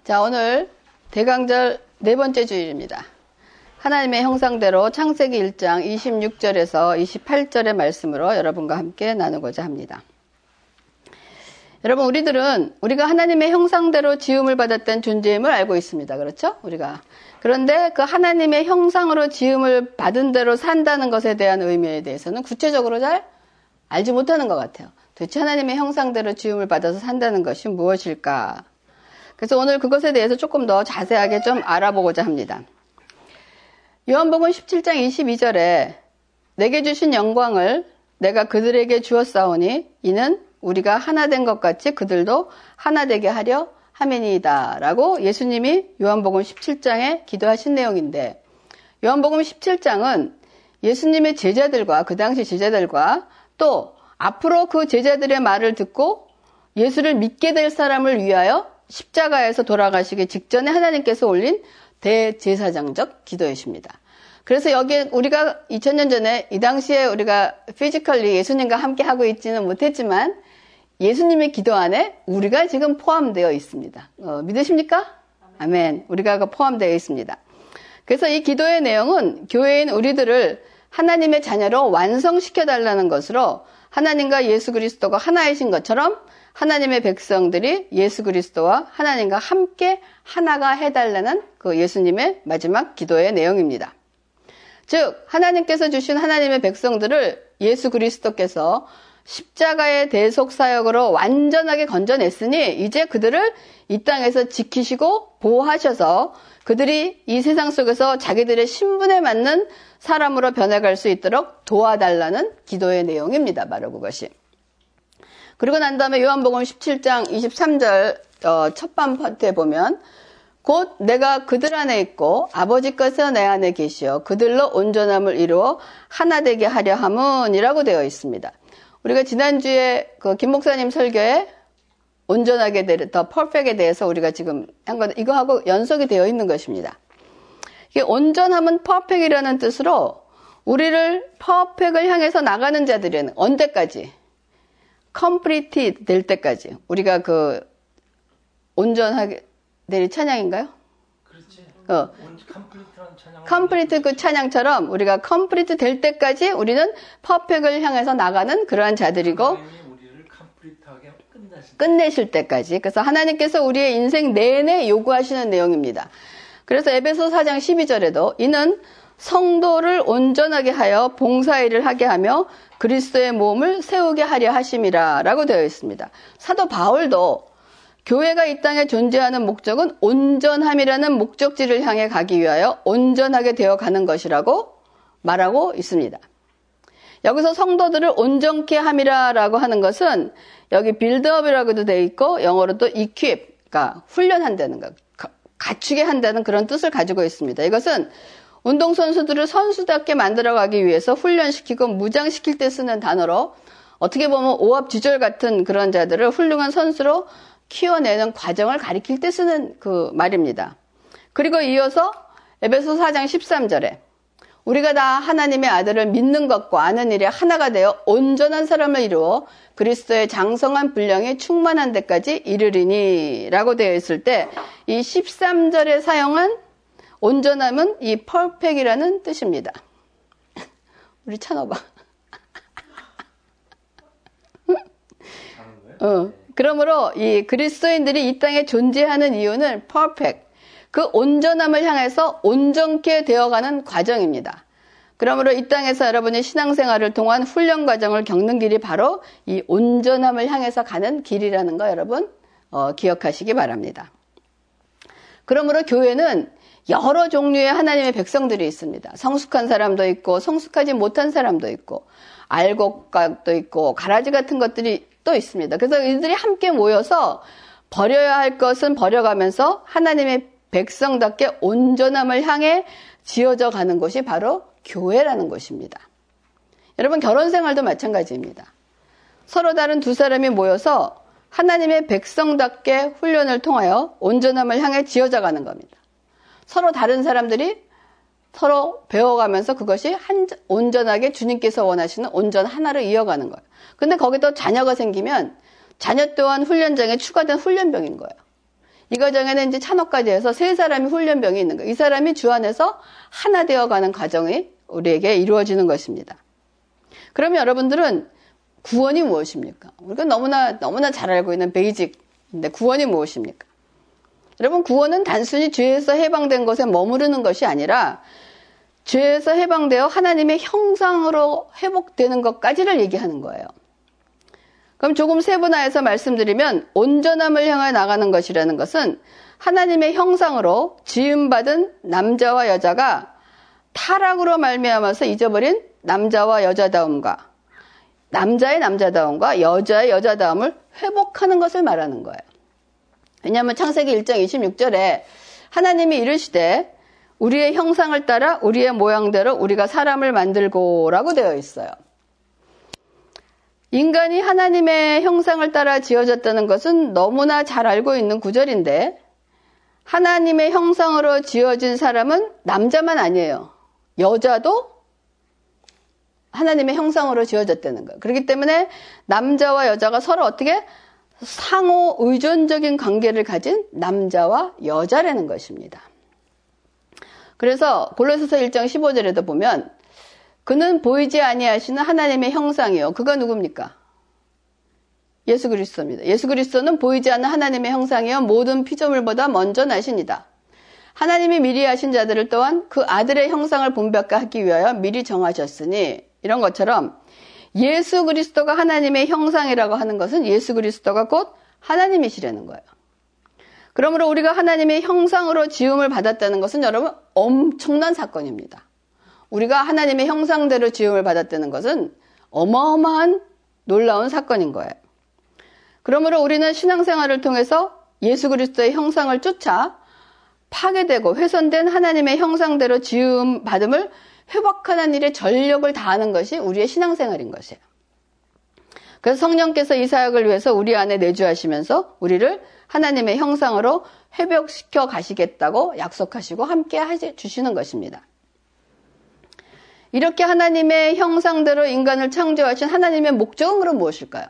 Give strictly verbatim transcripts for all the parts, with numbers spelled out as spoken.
자, 오늘 대강절 네 번째 주일입니다. 하나님의 형상대로 창세기 일 장 이십육 절에서 이십팔 절의 말씀으로 여러분과 함께 나누고자 합니다. 여러분, 우리들은 우리가 하나님의 형상대로 지음을 받았던 존재임을 알고 있습니다. 그렇죠? 우리가. 그런데 그 하나님의 형상으로 지음을 받은 대로 산다는 것에 대한 의미에 대해서는 구체적으로 잘 알지 못하는 것 같아요. 도대체 하나님의 형상대로 지음을 받아서 산다는 것이 무엇일까? 그래서 오늘 그것에 대해서 조금 더 자세하게 좀 알아보고자 합니다. 요한복음 십칠 장 이십이 절에 내게 주신 영광을 내가 그들에게 주었사오니 이는 우리가 하나 된 것 같이 그들도 하나 되게 하려 함이니이다 라고 예수님이 요한복음 십칠 장에 기도하신 내용인데, 요한복음 십칠 장은 예수님의 제자들과 그 당시 제자들과 또 앞으로 그 제자들의 말을 듣고 예수를 믿게 될 사람을 위하여 십자가에서 돌아가시기 직전에 하나님께서 올린 대제사장적 기도이십니다. 그래서 여기에 우리가 이천 년 전에 이 당시에 우리가 피지컬리 예수님과 함께 하고 있지는 못했지만 예수님의 기도 안에 우리가 지금 포함되어 있습니다. 어, 믿으십니까? 아멘. 우리가 포함되어 있습니다. 그래서 이 기도의 내용은 교회인 우리들을 하나님의 자녀로 완성시켜달라는 것으로 하나님과 예수 그리스도가 하나이신 것처럼 하나님의 백성들이 예수 그리스도와 하나님과 함께 하나가 해달라는 그 예수님의 마지막 기도의 내용입니다. 즉, 하나님께서 주신 하나님의 백성들을 예수 그리스도께서 십자가의 대속 사역으로 완전하게 건져냈으니 이제 그들을 이 땅에서 지키시고 보호하셔서 그들이 이 세상 속에서 자기들의 신분에 맞는 사람으로 변해갈 수 있도록 도와달라는 기도의 내용입니다. 바로 그것이. 그리고 난 다음에 요한복음 십칠 장 이십삼 절 어, 첫반 파트에 보면 곧 내가 그들 안에 있고 아버지께서 내 안에 계시어 그들로 온전함을 이루어 하나 되게 하려 함은이라고 되어 있습니다. 우리가 지난주에 그 김 목사님 설교에 온전하게 될, 더 퍼펙트에 대해서 우리가 지금 한 건 이거하고 연속이 되어 있는 것입니다. 이게 온전함은 퍼펙트이라는 뜻으로 우리를 퍼펙트를 향해서 나가는 자들은 언제까지? 컴플리트 될 때까지. 우리가 그 온전하게 될 찬양인가요? 그렇지. 어. 컴플리트라는 찬양. 컴플리트 그 찬양처럼 우리가 컴플리트 될 때까지 우리는 퍼펙트를 향해서 나가는 그러한 자들이고 우리를 컴플리트하게 끝내실, 끝내실 때까지. 그래서 하나님께서 우리의 인생 내내 요구하시는 내용입니다. 그래서 에베소 사 장 십이 절에도 이는 성도를 온전하게 하여 봉사일을 하게 하며 그리스도의 몸을 세우게 하려 하심이라 라고 되어 있습니다. 사도 바울도 교회가 이 땅에 존재하는 목적은 온전함이라는 목적지를 향해 가기 위하여 온전하게 되어 가는 것이라고 말하고 있습니다. 여기서 성도들을 온전케 함이라 라고 하는 것은 여기 빌드업이라고도 되어 있고 영어로 또 equip, 그러니까 훈련한다는 것, 갖추게 한다는 그런 뜻을 가지고 있습니다. 이것은 운동선수들을 선수답게 만들어가기 위해서 훈련시키고 무장시킬 때 쓰는 단어로 어떻게 보면 오합지졸 같은 그런 자들을 훌륭한 선수로 키워내는 과정을 가리킬 때 쓰는 그 말입니다. 그리고 이어서 에베소 사 장 십삼 절에 우리가 다 하나님의 아들을 믿는 것과 아는 일에 하나가 되어 온전한 사람을 이루어 그리스도의 장성한 분량에 충만한 데까지 이르리니 라고 되어 있을 때 이 십삼 절에 사용한 온전함은 이 perfect이라는 뜻입니다. 우리 찬호봐. 어, 그러므로 이 그리스도인들이 이 땅에 존재하는 이유는 perfect, 그 온전함을 향해서 온전케 되어가는 과정입니다. 그러므로 이 땅에서 여러분이 신앙생활을 통한 훈련 과정을 겪는 길이 바로 이 온전함을 향해서 가는 길이라는 거 여러분 어, 기억하시기 바랍니다. 그러므로 교회는 여러 종류의 하나님의 백성들이 있습니다. 성숙한 사람도 있고 성숙하지 못한 사람도 있고 알곡각도 있고 가라지 같은 것들이 또 있습니다. 그래서 이들이 함께 모여서 버려야 할 것은 버려가면서 하나님의 백성답게 온전함을 향해 지어져 가는 것이 바로 교회라는 것입니다. 여러분, 결혼 생활도 마찬가지입니다. 서로 다른 두 사람이 모여서 하나님의 백성답게 훈련을 통하여 온전함을 향해 지어져 가는 겁니다. 서로 다른 사람들이 서로 배워가면서 그것이 한, 온전하게 주님께서 원하시는 온전 하나로 이어가는 거예요. 근데 거기서 자녀가 생기면 자녀 또한 훈련장에 추가된 훈련병인 거예요. 이 과정에는 이제 찬호까지 해서 세 사람이 훈련병이 있는 거예요. 이 사람이 주 안에서 하나 되어가는 과정이 우리에게 이루어지는 것입니다. 그러면 여러분들은 구원이 무엇입니까? 우리가 너무나 너무나 잘 알고 있는 베이직인데 구원이 무엇입니까? 여러분, 구원은 단순히 죄에서 해방된 것에 머무르는 것이 아니라 죄에서 해방되어 하나님의 형상으로 회복되는 것까지를 얘기하는 거예요. 그럼 조금 세분화해서 말씀드리면 온전함을 향해 나가는 것이라는 것은 하나님의 형상으로 지음받은 남자와 여자가 타락으로 말미암아서 잊어버린 남자와 여자다움과 남자의 남자다움과 여자의 여자다움을 회복하는 것을 말하는 거예요. 왜냐하면 창세기 일 장 이십육 절에 하나님이 이르시되 우리의 형상을 따라 우리의 모양대로 우리가 사람을 만들고라고 되어 있어요. 인간이 하나님의 형상을 따라 지어졌다는 것은 너무나 잘 알고 있는 구절인데 하나님의 형상으로 지어진 사람은 남자만 아니에요. 여자도 하나님의 형상으로 지어졌다는 거예요. 그렇기 때문에 남자와 여자가 서로 어떻게 상호 의존적인 관계를 가진 남자와 여자라는 것입니다. 그래서 골로새서 일 장 십오 절에도 보면 그는 보이지 아니하시는 하나님의 형상이요. 그가 누굽니까? 예수 그리스도입니다. 예수 그리스도는 보이지 않는 하나님의 형상이요. 모든 피조물보다 먼저 나시니다. 하나님이 미리 하신 자들을 또한 그 아들의 형상을 본받게 하기 위하여 미리 정하셨으니 이런 것처럼 예수 그리스도가 하나님의 형상이라고 하는 것은 예수 그리스도가 곧 하나님이시라는 거예요. 그러므로 우리가 하나님의 형상으로 지음을 받았다는 것은 여러분 엄청난 사건입니다. 우리가 하나님의 형상대로 지음을 받았다는 것은 어마어마한 놀라운 사건인 거예요. 그러므로 우리는 신앙생활을 통해서 예수 그리스도의 형상을 쫓아 파괴되고 훼손된 하나님의 형상대로 지음 받음을 회복하는 일에 전력을 다하는 것이 우리의 신앙생활인 것이에요. 그래서 성령께서 이 사역을 위해서 우리 안에 내주하시면서 우리를 하나님의 형상으로 회복시켜 가시겠다고 약속하시고 함께 해주시는 것입니다. 이렇게 하나님의 형상대로 인간을 창조하신 하나님의 목적은 그럼 무엇일까요?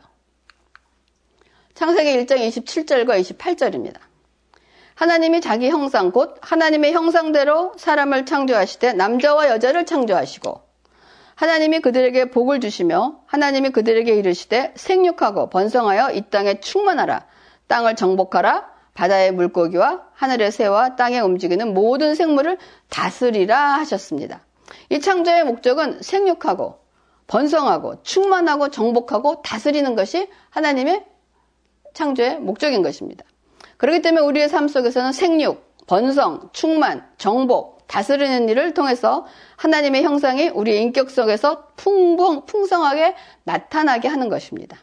창세기 일 장 이십칠 절과 이십팔 절입니다. 하나님이 자기 형상 곧 하나님의 형상대로 사람을 창조하시되 남자와 여자를 창조하시고 하나님이 그들에게 복을 주시며 하나님이 그들에게 이르시되 생육하고 번성하여 이 땅에 충만하라 땅을 정복하라 바다의 물고기와 하늘의 새와 땅에 움직이는 모든 생물을 다스리라 하셨습니다. 이 창조의 목적은 생육하고 번성하고 충만하고 정복하고 다스리는 것이 하나님의 창조의 목적인 것입니다. 그렇기 때문에 우리의 삶 속에서는 생육, 번성, 충만, 정복, 다스리는 일을 통해서 하나님의 형상이 우리의 인격 속에서 풍부, 풍성하게 나타나게 하는 것입니다.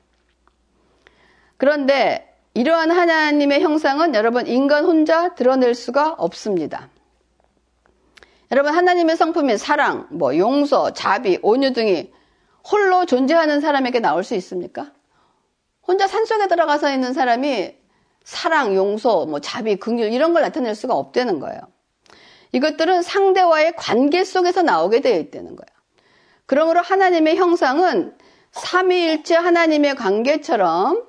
그런데 이러한 하나님의 형상은 여러분 인간 혼자 드러낼 수가 없습니다. 여러분 하나님의 성품인 사랑, 뭐 용서, 자비, 온유 등이 홀로 존재하는 사람에게 나올 수 있습니까? 혼자 산속에 들어가서 있는 사람이 사랑, 용서, 뭐 자비, 긍휼 이런 걸 나타낼 수가 없다는 거예요. 이것들은 상대와의 관계 속에서 나오게 되어 있다는 거예요. 그러므로 하나님의 형상은 삼위일체 하나님의 관계처럼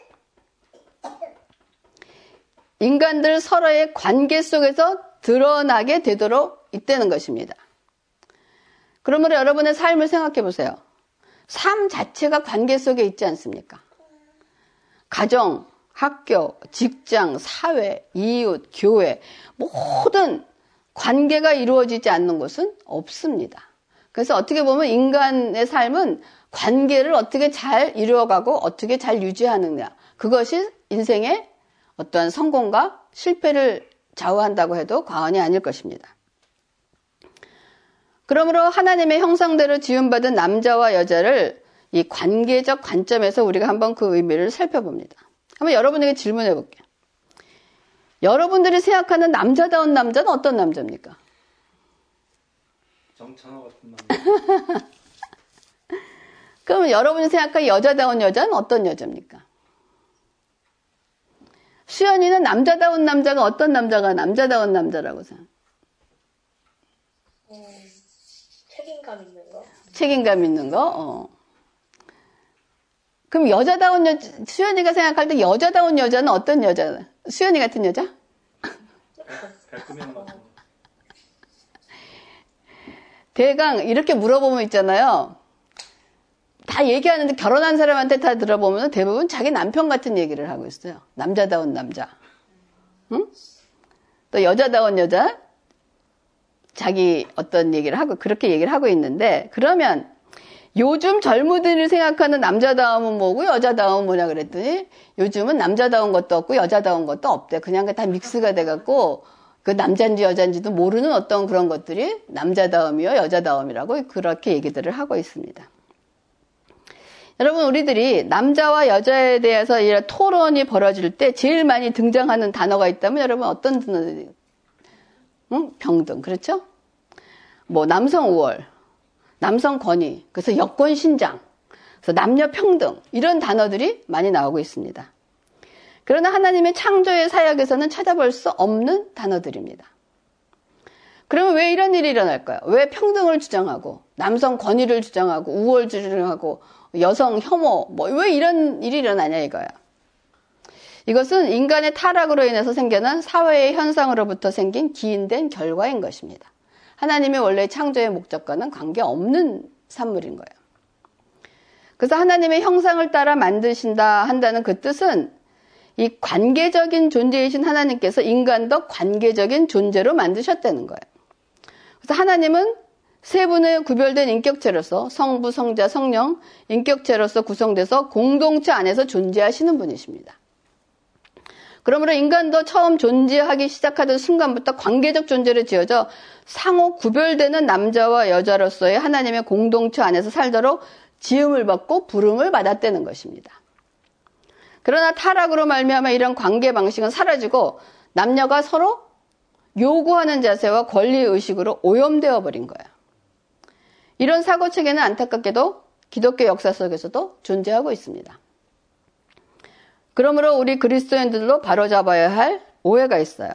인간들 서로의 관계 속에서 드러나게 되도록 있다는 것입니다. 그러므로 여러분의 삶을 생각해 보세요. 삶 자체가 관계 속에 있지 않습니까? 가정, 학교, 직장, 사회, 이웃, 교회 모든 관계가 이루어지지 않는 곳은 없습니다. 그래서 어떻게 보면 인간의 삶은 관계를 어떻게 잘 이루어가고 어떻게 잘 유지하느냐 그것이 인생의 어떠한 성공과 실패를 좌우한다고 해도 과언이 아닐 것입니다. 그러므로 하나님의 형상대로 지음받은 남자와 여자를 이 관계적 관점에서 우리가 한번 그 의미를 살펴봅니다. 한번 여러분에게 질문해 볼게요. 여러분들이 생각하는 남자다운 남자는 어떤 남자입니까? 정찬호 같은 남자. 그럼 여러분이 생각하는 여자다운 여자는 어떤 여자입니까? 수연이는 남자다운 남자가 어떤 남자가 남자다운 남자라고 생각해요? 음, 책임감 있는 거. 책임감 있는 거? 어. 그럼 여자다운 여자, 수연이가 생각할 때 여자다운 여자는 어떤 여자? 수연이 같은 여자? 발끈한 것 같은데. 대강 이렇게 물어보면 있잖아요. 다 얘기하는데 결혼한 사람한테 다 들어보면 대부분 자기 남편 같은 얘기를 하고 있어요. 남자다운 남자. 응? 또 여자다운 여자. 자기 어떤 얘기를 하고 그렇게 얘기를 하고 있는데 그러면 요즘 젊은이들이 생각하는 남자다움은 뭐고 여자다움은 뭐냐 그랬더니 요즘은 남자다운 것도 없고 여자다운 것도 없대. 그냥 다 믹스가 돼갖고 그 남자인지 여자인지도 모르는 어떤 그런 것들이 남자다움이요 여자다움이라고 그렇게 얘기들을 하고 있습니다. 여러분 우리들이 남자와 여자에 대해서 이런 토론이 벌어질 때 제일 많이 등장하는 단어가 있다면 여러분 어떤 단어들이 응? 평등 그렇죠? 뭐 남성 우월 남성 권위, 그래서 여권 신장, 그래서 남녀 평등 이런 단어들이 많이 나오고 있습니다. 그러나 하나님의 창조의 사역에서는 찾아볼 수 없는 단어들입니다. 그러면 왜 이런 일이 일어날까요? 왜 평등을 주장하고 남성 권위를 주장하고 우월 주장하고 여성 혐오 뭐 왜 이런 일이 일어나냐 이거야. 이것은 인간의 타락으로 인해서 생겨난 사회의 현상으로부터 생긴 기인된 결과인 것입니다. 하나님의 원래 창조의 목적과는 관계없는 산물인 거예요. 그래서 하나님의 형상을 따라 만드신다 한다는 그 뜻은 이 관계적인 존재이신 하나님께서 인간도 관계적인 존재로 만드셨다는 거예요. 그래서 하나님은 세 분의 구별된 인격체로서 성부, 성자, 성령 인격체로서 구성돼서 공동체 안에서 존재하시는 분이십니다. 그러므로 인간도 처음 존재하기 시작하던 순간부터 관계적 존재로 지어져 상호 구별되는 남자와 여자로서의 하나님의 공동체 안에서 살도록 지음을 받고 부름을 받았다는 것입니다. 그러나 타락으로 말미암아 이런 관계 방식은 사라지고 남녀가 서로 요구하는 자세와 권리의식으로 오염되어 버린 거예요. 이런 사고체계는 안타깝게도 기독교 역사 속에서도 존재하고 있습니다. 그러므로 우리 그리스도인들도 바로잡아야 할 오해가 있어요.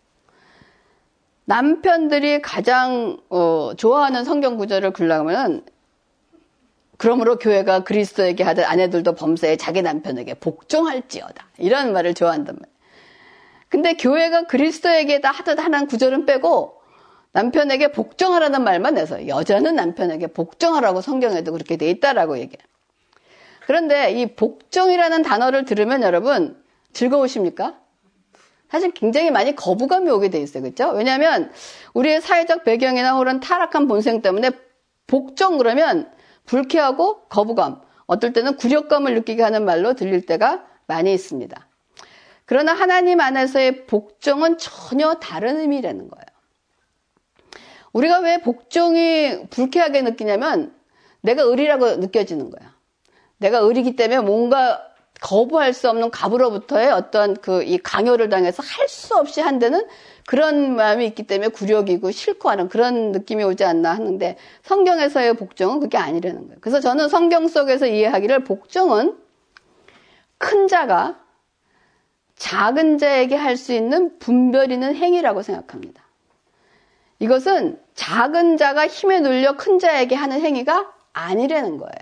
남편들이 가장 어, 좋아하는 성경 구절을 굴려가면 그러므로 교회가 그리스도에게 하듯 아내들도 범사에 자기 남편에게 복종할지어다. 이런 말을 좋아한단 말이에요. 근데 교회가 그리스도에게 다 하듯 하는 구절은 빼고 남편에게 복종하라는 말만 내서 여자는 남편에게 복종하라고 성경에도 그렇게 돼 있다라고 얘기해요. 그런데 이 복종이라는 단어를 들으면 여러분 즐거우십니까? 사실 굉장히 많이 거부감이 오게 돼 있어요. 그렇죠? 왜냐하면 우리의 사회적 배경이나 혹은 타락한 본성 때문에 복종 그러면 불쾌하고 거부감, 어떨 때는 굴욕감을 느끼게 하는 말로 들릴 때가 많이 있습니다. 그러나 하나님 안에서의 복종은 전혀 다른 의미라는 거예요. 우리가 왜 복종이 불쾌하게 느끼냐면 내가 의리라고 느껴지는 거야. 내가 의리기 때문에 뭔가 거부할 수 없는 갑으로부터의 어떤 그 이 강요를 당해서 할 수 없이 한다는 그런 마음이 있기 때문에 굴욕이고 싫고 하는 그런 느낌이 오지 않나 하는데 성경에서의 복종은 그게 아니라는 거예요. 그래서 저는 성경 속에서 이해하기를 복종은 큰 자가 작은 자에게 할 수 있는 분별 있는 행위라고 생각합니다. 이것은 작은 자가 힘에 눌려 큰 자에게 하는 행위가 아니라는 거예요.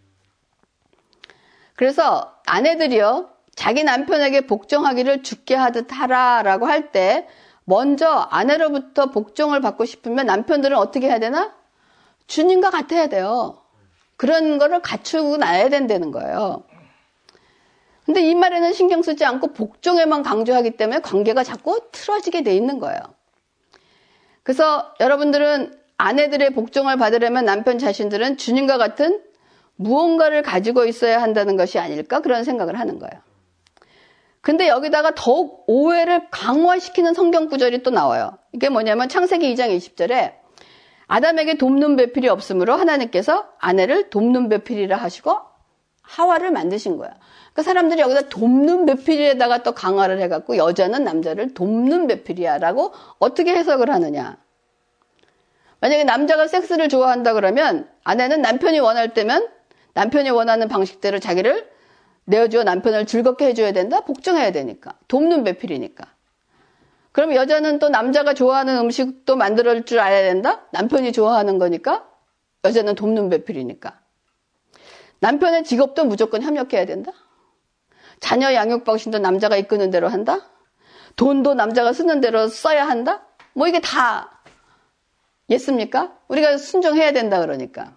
그래서 아내들이요, 자기 남편에게 복종하기를 주께 하듯 하라라고 할 때 먼저 아내로부터 복종을 받고 싶으면 남편들은 어떻게 해야 되나? 주님과 같아야 돼요. 그런 거를 갖추고 나야 된다는 거예요. 근데 이 말에는 신경 쓰지 않고 복종에만 강조하기 때문에 관계가 자꾸 틀어지게 돼 있는 거예요. 그래서 여러분들은 아내들의 복종을 받으려면 남편 자신들은 주님과 같은 무언가를 가지고 있어야 한다는 것이 아닐까 그런 생각을 하는 거예요. 근데 여기다가 더욱 오해를 강화시키는 성경 구절이 또 나와요. 이게 뭐냐면 창세기 이 장 이십 절에 아담에게 돕는 배필이 없으므로 하나님께서 아내를 돕는 배필이라 하시고 하와를 만드신 거야. 그러니까 사람들이 여기다 돕는 배필에다가 또 강화를 해갖고 여자는 남자를 돕는 배필이야라고 어떻게 해석을 하느냐. 만약에 남자가 섹스를 좋아한다 그러면 아내는 남편이 원할 때면 남편이 원하는 방식대로 자기를 내어주어 남편을 즐겁게 해줘야 된다? 복종해야 되니까. 돕는 배필이니까. 그럼 여자는 또 남자가 좋아하는 음식도 만들어줄 줄 알아야 된다? 남편이 좋아하는 거니까 여자는 돕는 배필이니까. 남편의 직업도 무조건 협력해야 된다? 자녀 양육 방식도 남자가 이끄는 대로 한다? 돈도 남자가 쓰는 대로 써야 한다? 뭐 이게 다 예습니까? 우리가 순종해야 된다 그러니까.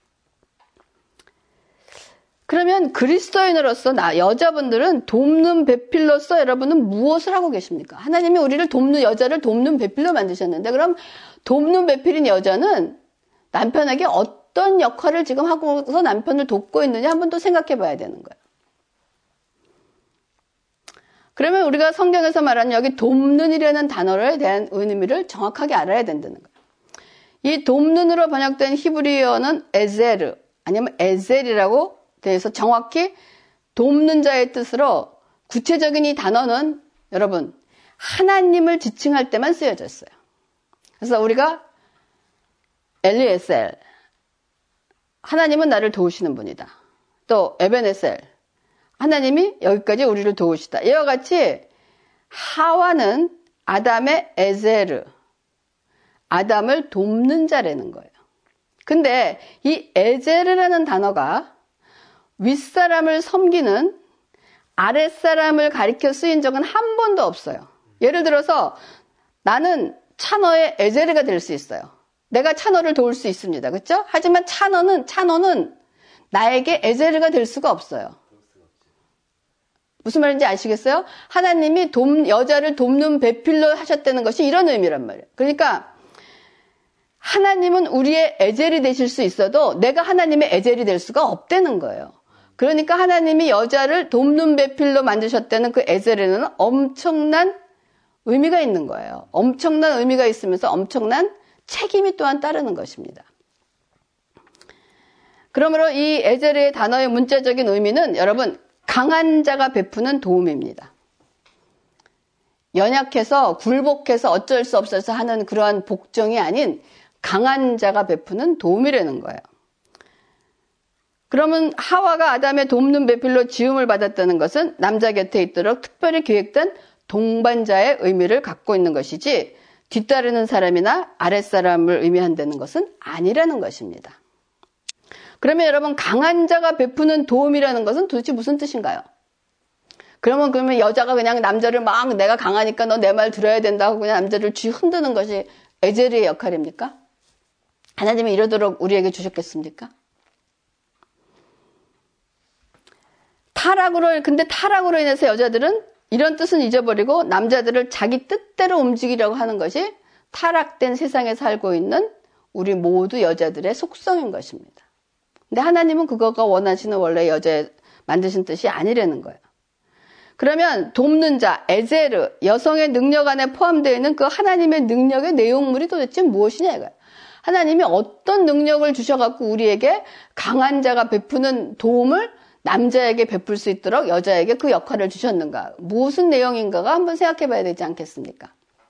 그러면 그리스도인으로서 나 여자분들은 돕는 배필로서 여러분은 무엇을 하고 계십니까? 하나님이 우리를 돕는 여자를 돕는 배필로 만드셨는데 그럼 돕는 배필인 여자는 남편에게 어떤 역할을 지금 하고서 남편을 돕고 있느냐 한번 또 생각해 봐야 되는 거예요. 그러면 우리가 성경에서 말하는 여기 돕는 이라는 단어에 대한 의미를 정확하게 알아야 된다는 거예요. 이 돕는으로 번역된 히브리어는 에제르 아니면 에젤이라고 돼서 정확히 돕는 자의 뜻으로 구체적인 이 단어는 여러분 하나님을 지칭할 때만 쓰여졌어요. 그래서 우리가 엘리에셀 하나님은 나를 도우시는 분이다. 또 에베네셀 하나님이 여기까지 우리를 도우시다. 이와 같이 하와는 아담의 에제르 아담을 돕는 자라는 거예요. 근데 이 에제르라는 단어가 윗사람을 섬기는 아랫사람을 가리켜 쓰인 적은 한 번도 없어요. 예를 들어서 나는 찬어의 에제르가 될 수 있어요. 내가 찬어를 도울 수 있습니다. 그렇죠? 하지만 찬어는 찬어는 나에게 에제르가 될 수가 없어요. 무슨 말인지 아시겠어요? 하나님이 돕, 여자를 돕는 배필로 하셨다는 것이 이런 의미란 말이에요. 그러니까 하나님은 우리의 에젤이 되실 수 있어도 내가 하나님의 에젤이 될 수가 없다는 거예요. 그러니까 하나님이 여자를 돕는 배필로 만드셨다는 그 에젤에는 엄청난 의미가 있는 거예요. 엄청난 의미가 있으면서 엄청난 책임이 또한 따르는 것입니다. 그러므로 이 에젤의 단어의 문자적인 의미는 여러분 강한 자가 베푸는 도움입니다. 연약해서 굴복해서 어쩔 수 없어서 하는 그러한 복종이 아닌 강한 자가 베푸는 도움이라는 거예요. 그러면 하와가 아담의 돕는 배필로 지음을 받았다는 것은 남자 곁에 있도록 특별히 계획된 동반자의 의미를 갖고 있는 것이지 뒤따르는 사람이나 아랫사람을 의미한다는 것은 아니라는 것입니다. 그러면 여러분 강한 자가 베푸는 도움이라는 것은 도대체 무슨 뜻인가요? 그러면 그러면 여자가 그냥 남자를 막 내가 강하니까 너 내 말 들어야 된다고 그냥 남자를 쥐 흔드는 것이 에젤의 역할입니까? 하나님이 이러도록 우리에게 주셨겠습니까? 타락으로 근데 타락으로 인해서 여자들은 이런 뜻은 잊어버리고 남자들을 자기 뜻대로 움직이려고 하는 것이 타락된 세상에 살고 있는 우리 모두 여자들의 속성인 것입니다. 근데 하나님은 그거가 원하시는 원래 여자의 만드신 뜻이 아니라는 거예요. 그러면 돕는 자, 에제르, 여성의 능력 안에 포함되어 있는 그 하나님의 능력의 내용물이 도대체 무엇이냐 이거예요. 하나님이 어떤 능력을 주셔갖고 우리에게 강한 자가 베푸는 도움을 남자에게 베풀 수 있도록 여자에게 그 역할을 주셨는가? 무슨 내용인가가 한번 생각해 봐야 되지 않겠습니까?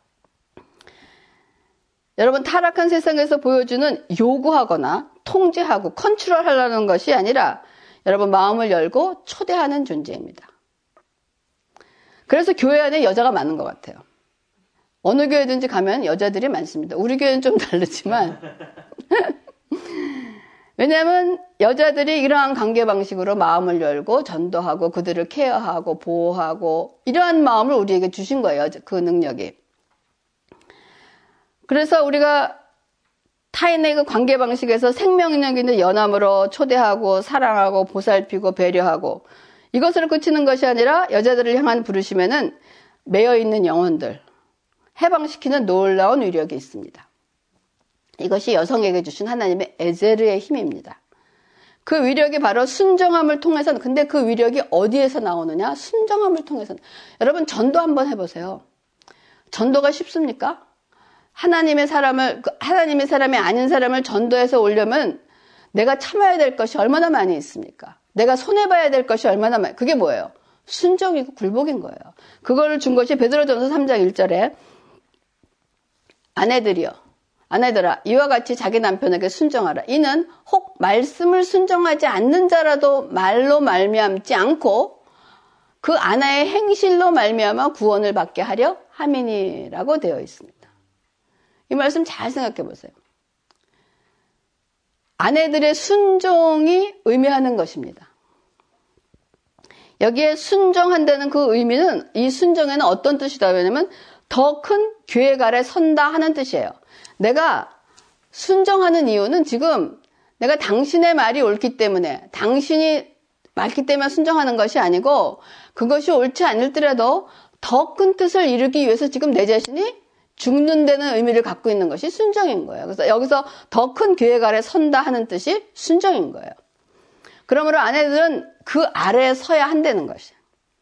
여러분 타락한 세상에서 보여주는 요구하거나 통제하고 컨트롤하려는 것이 아니라 여러분 마음을 열고 초대하는 존재입니다. 그래서 교회 안에 여자가 많은 것 같아요. 어느 교회든지 가면 여자들이 많습니다. 우리 교회는 좀 다르지만 왜냐하면 여자들이 이러한 관계 방식으로 마음을 열고 전도하고 그들을 케어하고 보호하고 이러한 마음을 우리에게 주신 거예요. 그 능력이. 그래서 우리가 타인의 그 관계 방식에서 생명력 있는 연함으로 초대하고 사랑하고 보살피고 배려하고 이것으로 그치는 것이 아니라 여자들을 향한 부르심에는 매여있는 영혼들 해방시키는 놀라운 위력이 있습니다. 이것이 여성에게 주신 하나님의 에제르의 힘입니다. 그 위력이 바로 순정함을 통해서, 근데 그 위력이 어디에서 나오느냐? 순정함을 통해서. 여러분 전도 한번 해보세요. 전도가 쉽습니까? 하나님의 사람을, 하나님의 사람이 아닌 사람을 전도해서 오려면 내가 참아야 될 것이 얼마나 많이 있습니까? 내가 손해봐야 될 것이 얼마나 많이, 그게 뭐예요? 순종이고 굴복인 거예요. 그거를 준 것이 베드로전서 삼 장 일 절에 아내들이여, 아내들아, 이와 같이 자기 남편에게 순종하라. 이는 혹 말씀을 순종하지 않는 자라도 말로 말미암지 않고 그 아내의 행실로 말미암아 구원을 받게 하려 함이니라고 되어 있습니다. 이 말씀 잘 생각해 보세요. 아내들의 순종이 의미하는 것입니다. 여기에 순종한다는 그 의미는 이 순종에는 어떤 뜻이다 왜냐면 더 큰 계획 아래 선다 하는 뜻이에요. 내가 순종하는 이유는 지금 내가 당신의 말이 옳기 때문에 당신이 맞기 때문에 순종하는 것이 아니고 그것이 옳지 않을지라도 더 큰 뜻을 이루기 위해서 지금 내 자신이 죽는 데는 의미를 갖고 있는 것이 순종인 거예요. 그래서 여기서 더 큰 계획 아래 선다 하는 뜻이 순종인 거예요. 그러므로 아내들은 그 아래에 서야 한다는 것이에요.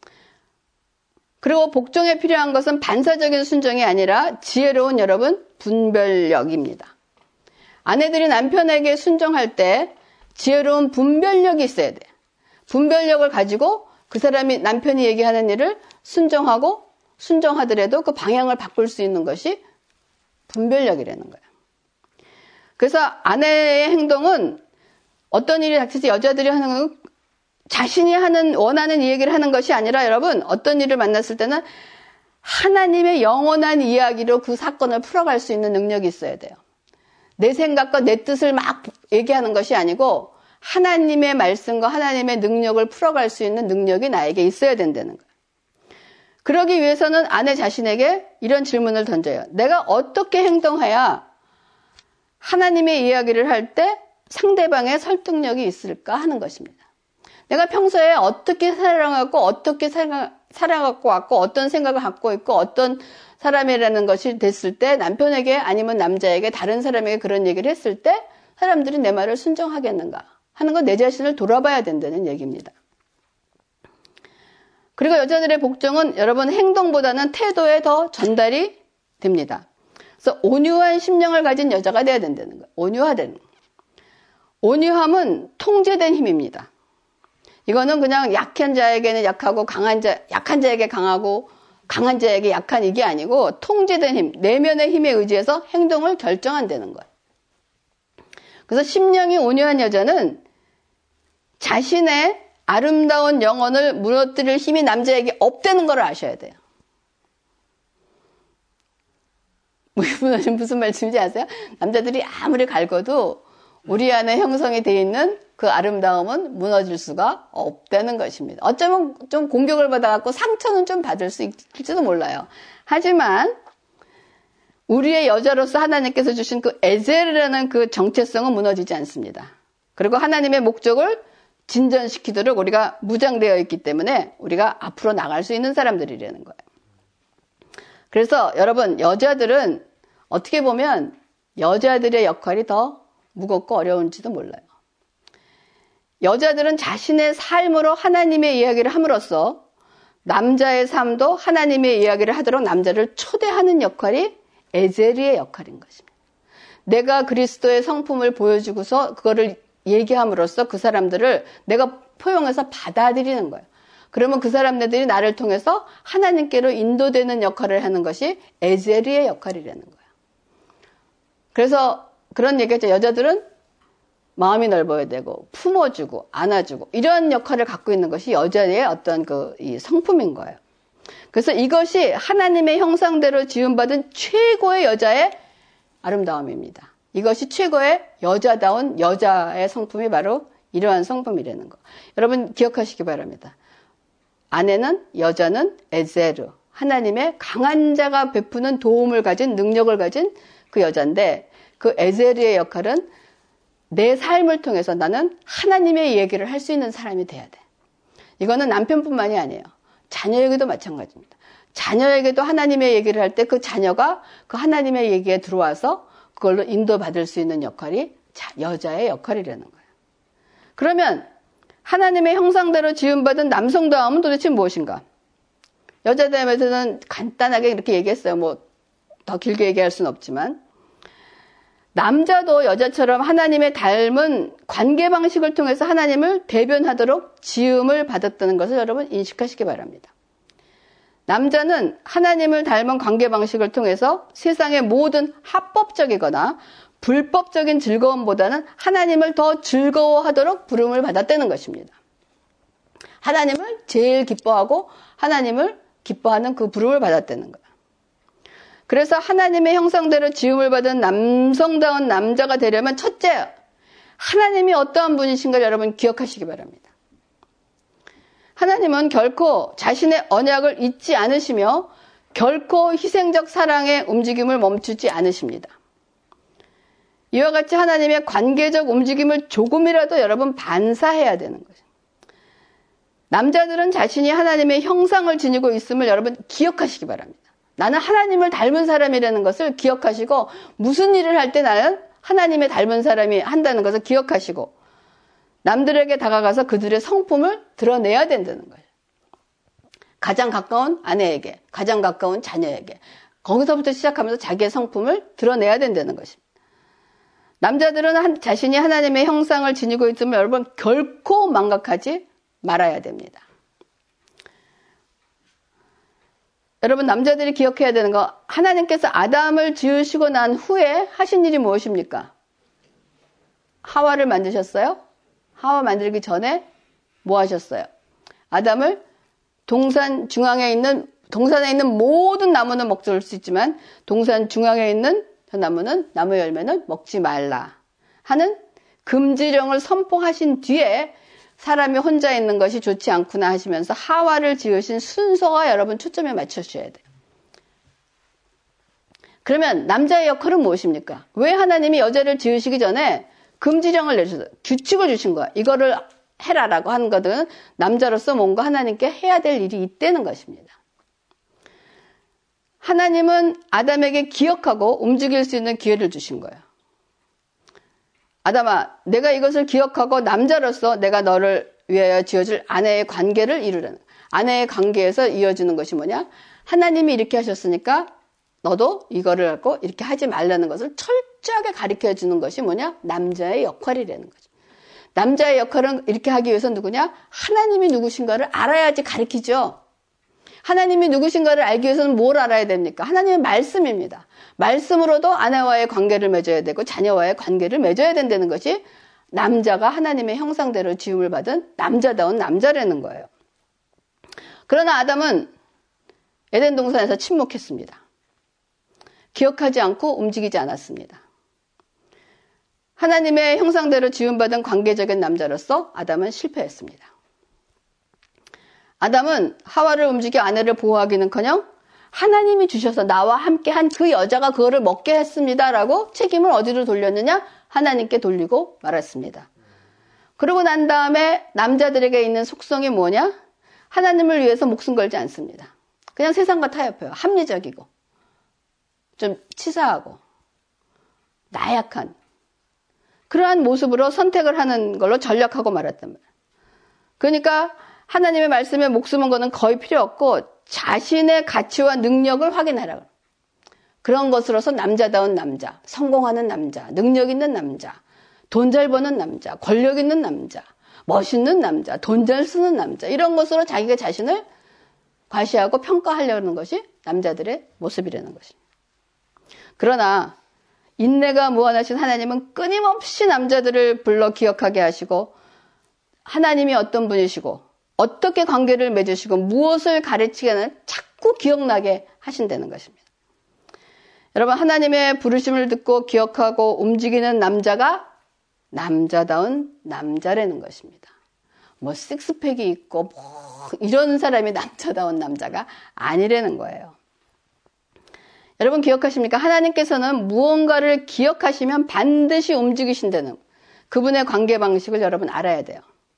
그리고 복종에 필요한 것은 반사적인 순종이 아니라 지혜로운 여러분 분별력입니다. 아내들이 남편에게 순종할 때 지혜로운 분별력이 있어야 돼요. 분별력을 가지고 그 사람이 남편이 얘기하는 일을 순종하고 순종하더라도 그 방향을 바꿀 수 있는 것이 분별력이라는 거예요. 그래서 아내의 행동은 어떤 일이 닥쳐서 여자들이 하는 건 자신이 하는 원하는 이 얘기를 하는 것이 아니라 여러분 어떤 일을 만났을 때는 하나님의 영원한 이야기로 그 사건을 풀어갈 수 있는 능력이 있어야 돼요. 내 생각과 내 뜻을 막 얘기하는 것이 아니고 하나님의 말씀과 하나님의 능력을 풀어갈 수 있는 능력이 나에게 있어야 된다는 거예요. 그러기 위해서는 아내 자신에게 이런 질문을 던져요. 내가 어떻게 행동해야 하나님의 이야기를 할 때 상대방의 설득력이 있을까 하는 것입니다. 내가 평소에 어떻게 살아가고 어떻게 살아갖고 왔고 어떤 생각을 갖고 있고 어떤 사람이라는 것이 됐을 때 남편에게 아니면 남자에게 다른 사람에게 그런 얘기를 했을 때 사람들이 내 말을 순종하겠는가 하는 건 내 자신을 돌아봐야 된다는 얘기입니다. 그리고 여자들의 복종은 여러분 행동보다는 태도에 더 전달이 됩니다. 그래서 온유한 심령을 가진 여자가 돼야 된다는 거예요. 온유하다는 거예요. 온유함은 통제된 힘입니다. 이거는 그냥 약한 자에게는 약하고 강한 자, 약한 자에게 강하고 강한 자에게 약한 이게 아니고 통제된 힘, 내면의 힘에 의지해서 행동을 결정한다는 거예요. 그래서 심령이 온유한 여자는 자신의 아름다운 영혼을 무너뜨릴 힘이 남자에게 없다는 걸 아셔야 돼요. 무슨 말씀인지 아세요? 남자들이 아무리 갈궈도 우리 안에 형성이 되어 있는 그 아름다움은 무너질 수가 없다는 것입니다. 어쩌면 좀 공격을 받아갖고 상처는 좀 받을 수 있을지도 몰라요. 하지만 우리의 여자로서 하나님께서 주신 그 에젤이라는 그 정체성은 무너지지 않습니다. 그리고 하나님의 목적을 진전시키도록 우리가 무장되어 있기 때문에 우리가 앞으로 나갈 수 있는 사람들이라는 거예요. 그래서 여러분 여자들은 어떻게 보면 여자들의 역할이 더 무겁고 어려운지도 몰라요. 여자들은 자신의 삶으로 하나님의 이야기를 함으로써 남자의 삶도 하나님의 이야기를 하도록 남자를 초대하는 역할이 에제리의 역할인 것입니다. 내가 그리스도의 성품을 보여주고서 그거를 얘기함으로써 그 사람들을 내가 포용해서 받아들이는 거예요. 그러면 그 사람들이 나를 통해서 하나님께로 인도되는 역할을 하는 것이 에제리의 역할이라는 거예요. 그래서 그런 얘기죠. 여자들은 마음이 넓어야 되고 품어주고 안아주고 이런 역할을 갖고 있는 것이 여자의 어떤 그 이 성품인 거예요. 그래서 이것이 하나님의 형상대로 지음받은 최고의 여자의 아름다움입니다. 이것이 최고의 여자다운 여자의 성품이 바로 이러한 성품이라는 거. 여러분 기억하시기 바랍니다. 아내는 여자는 에제르 하나님의 강한 자가 베푸는 도움을 가진 능력을 가진 그 여자인데 그 에제르의 역할은 내 삶을 통해서 나는 하나님의 얘기를 할 수 있는 사람이 돼야 돼. 이거는 남편뿐만이 아니에요. 자녀에게도 마찬가지입니다. 자녀에게도 하나님의 얘기를 할 때 그 자녀가 그 하나님의 얘기에 들어와서 그걸로 인도받을 수 있는 역할이 여자의 역할이라는 거예요. 그러면 하나님의 형상대로 지음받은 남성다움은 도대체 무엇인가? 여자다움에서는 간단하게 이렇게 얘기했어요. 뭐 더 길게 얘기할 수는 없지만 남자도 여자처럼 하나님의 닮은 관계 방식을 통해서 하나님을 대변하도록 지음을 받았다는 것을 여러분 인식하시기 바랍니다. 남자는 하나님을 닮은 관계 방식을 통해서 세상의 모든 합법적이거나 불법적인 즐거움보다는 하나님을 더 즐거워하도록 부름을 받았다는 것입니다. 하나님을 제일 기뻐하고 하나님을 기뻐하는 그 부름을 받았다는 거예요. 그래서 하나님의 형상대로 지음을 받은 남성다운 남자가 되려면 첫째, 하나님이 어떠한 분이신가 여러분 기억하시기 바랍니다. 하나님은 결코 자신의 언약을 잊지 않으시며 결코 희생적 사랑의 움직임을 멈추지 않으십니다. 이와 같이 하나님의 관계적 움직임을 조금이라도 여러분 반사해야 되는 거죠. 남자들은 자신이 하나님의 형상을 지니고 있음을 여러분 기억하시기 바랍니다. 나는 하나님을 닮은 사람이라는 것을 기억하시고 무슨 일을 할 때 나는 하나님의 닮은 사람이 한다는 것을 기억하시고 남들에게 다가가서 그들의 성품을 드러내야 된다는 거예요. 가장 가까운 아내에게, 가장 가까운 자녀에게 거기서부터 시작하면서 자기의 성품을 드러내야 된다는 것입니다. 남자들은 한, 자신이 하나님의 형상을 지니고 있음을 여러분 결코 망각하지 말아야 됩니다. 여러분 남자들이 기억해야 되는 거, 하나님께서 아담을 지으시고 난 후에 하신 일이 무엇입니까? 하와를 만드셨어요? 하와 만들기 전에 뭐 하셨어요? 아담을 동산 중앙에 있는, 동산에 있는 모든 나무는 먹을 수 있지만 동산 중앙에 있는 저 나무는, 나무 열매는 먹지 말라 하는 금지령을 선포하신 뒤에 사람이 혼자 있는 것이 좋지 않구나 하시면서 하와를 지으신 순서가 여러분 초점에 맞춰주셔야 돼요. 그러면 남자의 역할은 무엇입니까? 왜 하나님이 여자를 지으시기 전에 금지령을 내주셔서 규칙을 주신 거야. 이거를 해라라고 하는 것은 남자로서 뭔가 하나님께 해야 될 일이 있다는 것입니다. 하나님은 아담에게 기억하고 움직일 수 있는 기회를 주신 거예요. 아담아, 내가 이것을 기억하고 남자로서 내가 너를 위하여 지어줄 아내의 관계를 이루라는, 아내의 관계에서 이어지는 것이 뭐냐? 하나님이 이렇게 하셨으니까 너도 이거를 하고 이렇게 하지 말라는 것을 철저하게 가르쳐 주는 것이 뭐냐? 남자의 역할이라는 거죠. 남자의 역할은 이렇게 하기 위해서 누구냐? 하나님이 누구신가를 알아야지 가르치죠. 하나님이 누구신가를 알기 위해서는 뭘 알아야 됩니까? 하나님의 말씀입니다. 말씀으로도 아내와의 관계를 맺어야 되고 자녀와의 관계를 맺어야 된다는 것이 남자가 하나님의 형상대로 지음을 받은 남자다운 남자라는 거예요. 그러나 아담은 에덴 동산에서 침묵했습니다. 기억하지 않고 움직이지 않았습니다. 하나님의 형상대로 지음받은 관계적인 남자로서 아담은 실패했습니다. 아담은 하와를 움직여 아내를 보호하기는커녕 하나님이 주셔서 나와 함께 한 그 여자가 그거를 먹게 했습니다라고 책임을 어디로 돌렸느냐? 하나님께 돌리고 말았습니다. 그러고 난 다음에 남자들에게 있는 속성이 뭐냐? 하나님을 위해서 목숨 걸지 않습니다. 그냥 세상과 타협해요. 합리적이고 좀 치사하고 나약한 그러한 모습으로 선택을 하는 걸로 전략하고 말았단 말이에요. 그러니까 하나님의 말씀에 목숨은 거는 거의 필요 없고 자신의 가치와 능력을 확인하라고. 그런 것으로서 남자다운 남자, 성공하는 남자, 능력 있는 남자, 돈 잘 버는 남자, 권력 있는 남자, 멋있는 남자, 돈 잘 쓰는 남자, 이런 것으로 자기가 자신을 과시하고 평가하려는 것이 남자들의 모습이라는 것입니다. 그러나 인내가 무한하신 하나님은 끊임없이 남자들을 불러 기억하게 하시고 하나님이 어떤 분이시고 어떻게 관계를 맺으시고 무엇을 가르치게는 자꾸 기억나게 하신다는 것입니다. 여러분 하나님의 부르심을 듣고 기억하고 움직이는 남자가 남자다운 남자라는 것입니다. 뭐 식스팩이 있고 뭐 이런 사람이 남자다운 남자가 아니라는 거예요. 여러분 기억하십니까? 하나님께서는 무언가를 기억하시면 반드시 움직이신다는 그분의 관계 방식을 여러분 알아야 돼요.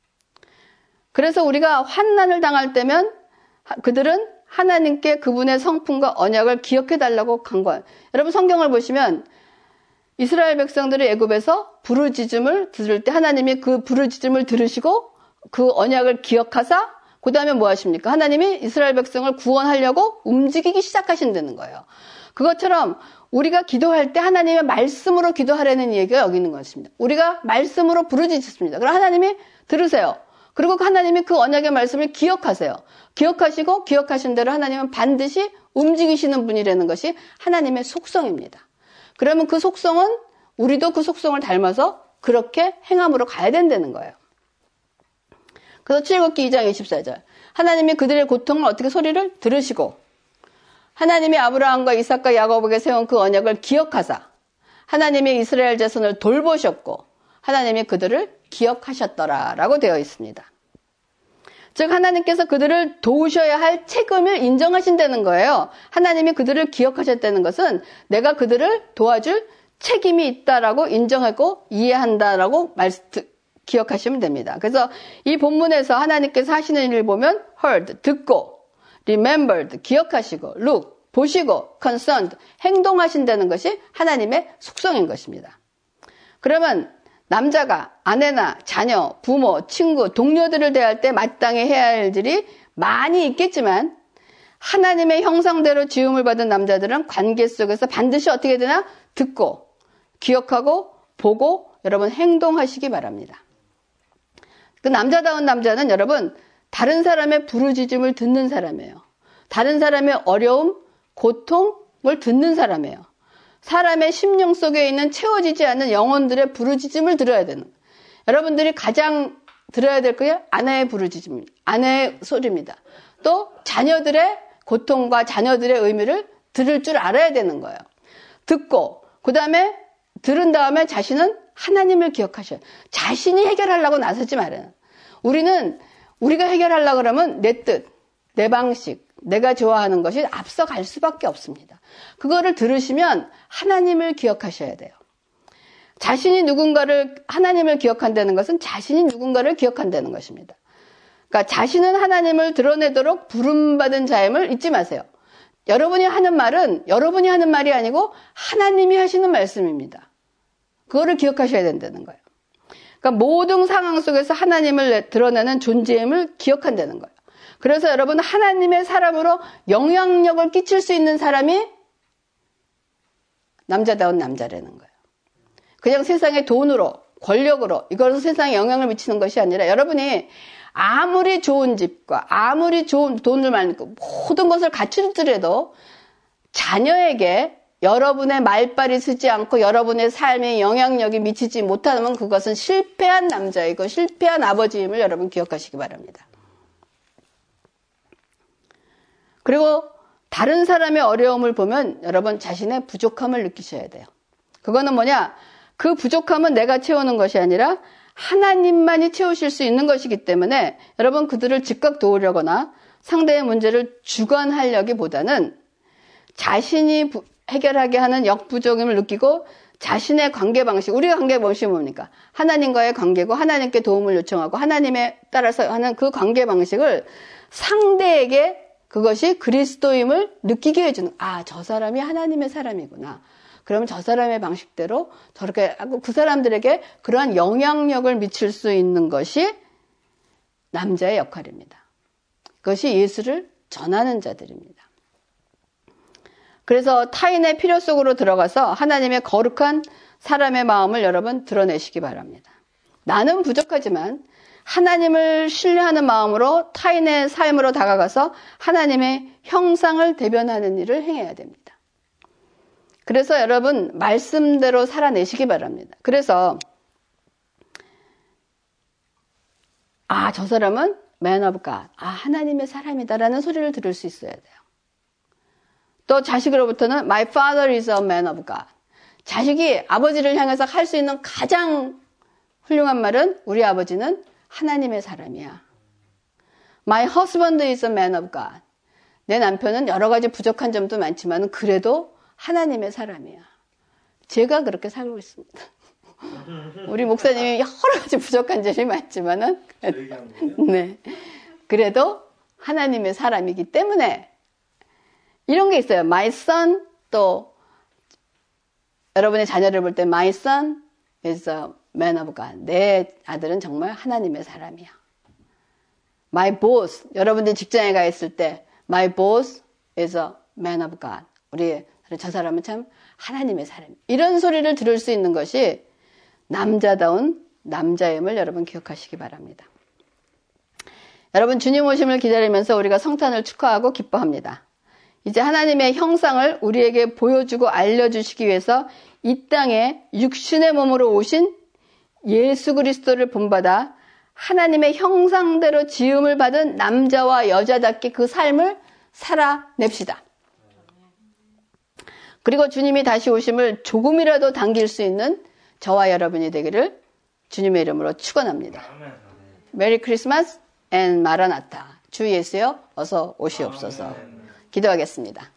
그래서 우리가 환난을 당할 때면 그들은 하나님께 그분의 성품과 언약을 기억해 달라고 간 거예요. 여러분 성경을 보시면 이스라엘 백성들이 애굽에서 부르짖음을 들을 때 하나님이 그 부르짖음을 들으시고 그 언약을 기억하사 그 다음에 뭐 하십니까? 하나님이 이스라엘 백성을 구원하려고 움직이기 시작하신다는 거예요. 그것처럼 우리가 기도할 때 하나님의 말씀으로 기도하라는 얘기가 여기 있는 것입니다. 우리가 말씀으로 부르짖습니다. 그럼 하나님이 들으세요. 그리고 하나님이 그 언약의 말씀을 기억하세요. 기억하시고 기억하신 대로 하나님은 반드시 움직이시는 분이라는 것이 하나님의 속성입니다. 그러면 그 속성은 우리도 그 속성을 닮아서 그렇게 행함으로 가야 된다는 거예요. 그래서 출애굽기 이 장 이십사 절 하나님이 그들의 고통을 어떻게 소리를 들으시고 하나님이 아브라함과 이삭과 야곱에게 세운 그 언약을 기억하사 하나님이 이스라엘 자손을 돌보셨고 하나님이 그들을 기억하셨더라라고 되어 있습니다. 즉 하나님께서 그들을 도우셔야 할 책임을 인정하신다는 거예요. 하나님이 그들을 기억하셨다는 것은 내가 그들을 도와줄 책임이 있다라고 인정하고 이해한다라고 말, 기억하시면 됩니다. 그래서 이 본문에서 하나님께서 하시는 일을 보면 heard, 듣고, remembered, 기억하시고, look, 보시고, concerned, 행동하신다는 것이 하나님의 속성인 것입니다. 그러면 남자가 아내나 자녀, 부모, 친구, 동료들을 대할 때 마땅히 해야 할 일들이 많이 있겠지만 하나님의 형상대로 지음을 받은 남자들은 관계 속에서 반드시 어떻게 되나? 듣고, 기억하고, 보고 여러분 행동하시기 바랍니다. 그 남자다운 남자는 여러분 다른 사람의 부르짖음을 듣는 사람이에요. 다른 사람의 어려움, 고통을 듣는 사람이에요. 사람의 심령 속에 있는 채워지지 않는 영혼들의 부르짖음을 들어야 되는 거예요. 여러분들이 가장 들어야 될 거예요. 아내의 부르짖음, 아내의 소리입니다. 또 자녀들의 고통과 자녀들의 의미를 들을 줄 알아야 되는 거예요. 듣고 그 다음에 들은 다음에 자신은 하나님을 기억하셔요. 자신이 해결하려고 나서지 말아요. 우리는 우리가 해결하려고 그러면 내 뜻, 내 방식, 내가 좋아하는 것이 앞서갈 수밖에 없습니다. 그거를 들으시면 하나님을 기억하셔야 돼요. 자신이 누군가를, 하나님을 기억한다는 것은 자신이 누군가를 기억한다는 것입니다. 그러니까 자신은 하나님을 드러내도록 부름받은 자임을 잊지 마세요. 여러분이 하는 말은 여러분이 하는 말이 아니고 하나님이 하시는 말씀입니다. 그거를 기억하셔야 된다는 거예요. 그러니까 모든 상황 속에서 하나님을 드러내는 존재임을 기억한다는 거예요. 그래서 여러분 하나님의 사람으로 영향력을 끼칠 수 있는 사람이 남자다운 남자라는 거예요. 그냥 세상의 돈으로, 권력으로 이걸로 세상에 영향을 미치는 것이 아니라 여러분이 아무리 좋은 집과 아무리 좋은 돈을 많고 모든 것을 갖추더라도 자녀에게 여러분의 말발이 쓰지 않고 여러분의 삶에 영향력이 미치지 못하면 그것은 실패한 남자이고 실패한 아버지임을 여러분 기억하시기 바랍니다. 그리고 다른 사람의 어려움을 보면 여러분 자신의 부족함을 느끼셔야 돼요. 그거는 뭐냐? 그 부족함은 내가 채우는 것이 아니라 하나님만이 채우실 수 있는 것이기 때문에 여러분 그들을 즉각 도우려거나 상대의 문제를 주관하려기보다는 자신이 부, 해결하게 하는 역부족임을 느끼고 자신의 관계 방식, 우리가 관계 방식이 뭡니까? 하나님과의 관계고 하나님께 도움을 요청하고 하나님에 따라서 하는 그 관계 방식을 상대에게 그것이 그리스도임을 느끼게 해주는, 아, 저 사람이 하나님의 사람이구나. 그러면 저 사람의 방식대로 저렇게 하고 그 사람들에게 그러한 영향력을 미칠 수 있는 것이 남자의 역할입니다. 그것이 예수를 전하는 자들입니다. 그래서 타인의 필요 속으로 들어가서 하나님의 거룩한 사람의 마음을 여러분 드러내시기 바랍니다. 나는 부족하지만 하나님을 신뢰하는 마음으로 타인의 삶으로 다가가서 하나님의 형상을 대변하는 일을 행해야 됩니다. 그래서 여러분 말씀대로 살아내시기 바랍니다. 그래서 아, 저 사람은 man of God, 아, 하나님의 사람이다라는 소리를 들을 수 있어야 돼요. 또 자식으로부터는 my father is a man of God. 자식이 아버지를 향해서 할 수 있는 가장 훌륭한 말은 우리 아버지는 하나님의 사람이야. My husband is a man of God. 내 남편은 여러 가지 부족한 점도 많지만 그래도 하나님의 사람이야. 제가 그렇게 살고 있습니다. 우리 목사님이 여러 가지 부족한 점이 많지만은 네. 그래도 하나님의 사람이기 때문에 이런 게 있어요. My son, 또 여러분의 자녀를 볼 때 My son is a man of God. 내 아들은 정말 하나님의 사람이야. My boss, 여러분들 직장에 가 있을 때 My boss is a man of God. 우리 저 사람은 참 하나님의 사람. 이런 소리를 들을 수 있는 것이 남자다운 남자임을 여러분 기억하시기 바랍니다. 여러분 주님 오심을 기다리면서 우리가 성탄을 축하하고 기뻐합니다. 이제 하나님의 형상을 우리에게 보여주고 알려주시기 위해서 이 땅에 육신의 몸으로 오신 예수 그리스도를 본받아 하나님의 형상대로 지음을 받은 남자와 여자답게 그 삶을 살아냅시다. 그리고 주님이 다시 오심을 조금이라도 당길 수 있는 저와 여러분이 되기를 주님의 이름으로 축원합니다. 메리 크리스마스. and 마라나타. 주 예수여 어서 오시옵소서. 기도하겠습니다.